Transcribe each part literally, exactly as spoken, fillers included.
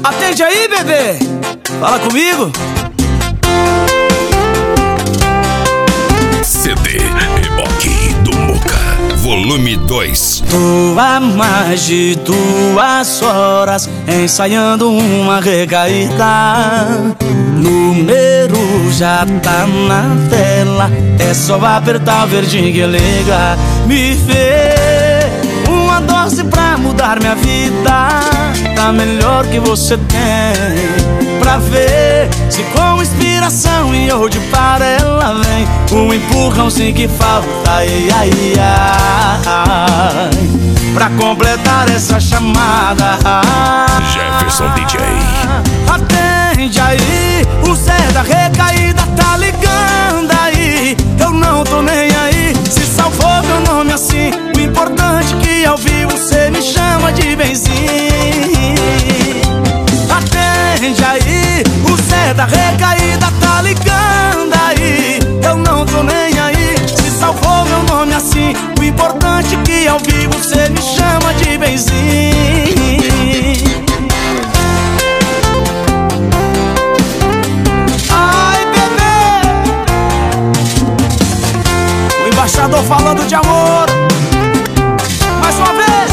Atende aí, bebê. Fala comigo. C D Reboque do Muca, volume dois. Tô há mais de duas horas ensaiando uma recaída. Número já tá na tela, é só apertar o verdinho que liga. Me vê uma dose pra mudar minha vida, tá melhor que você tem. Pra ver se com inspiração e hoje para ela vem um empurrãozinho que falta, ai, ai, ai, pra completar essa chamada. Jefferson D J. Atende aí, o Zé da recaída tá ligando aí. Eu não tô nem aí, se salvou meu nome assim. O importante é que ao vivo cê me chama de benzinho. Atende aí, o Zé da recaída tá ligando aí. Eu não tô nem aí, se salvou meu nome assim. O importante é que ao vivo cê me chama de benzinho. Embaixador falando de amor, mais uma vez.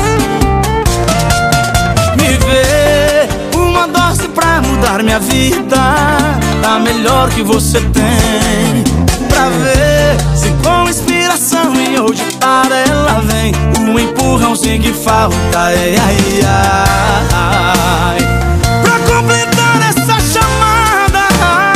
Me vê uma dose pra mudar minha vida, tá melhor que você tem. Pra ver se com inspiração e hoje para ela vem um empurrãozinho que falta, ai, ai, ai, pra completar essa chamada.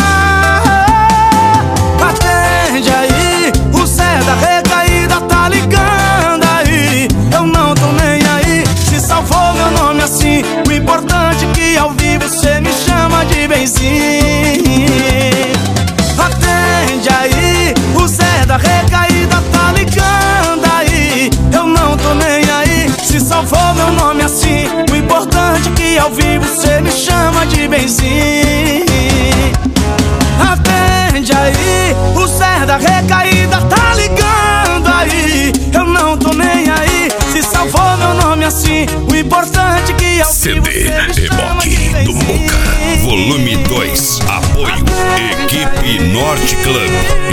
Atende aí, o Zé da recaída tá ligando aí. Eu não tô nem aí, se salvou meu nome assim. O importante é que ao vivo cê me chama de benzinho. Atende aí, o Zé da recaída tá ligando aí. Eu não tô nem aí, se salvou meu nome assim. O importante é que ao vivo cê me chama de benzinho. Atende aí, o Zé da recaída tá ligando aí. Eu não tô nem aí, se salvou meu nome assim. O importante é que ao vivo C D Reboque do Muca, volume dois. Apoio Equipe Norte Club.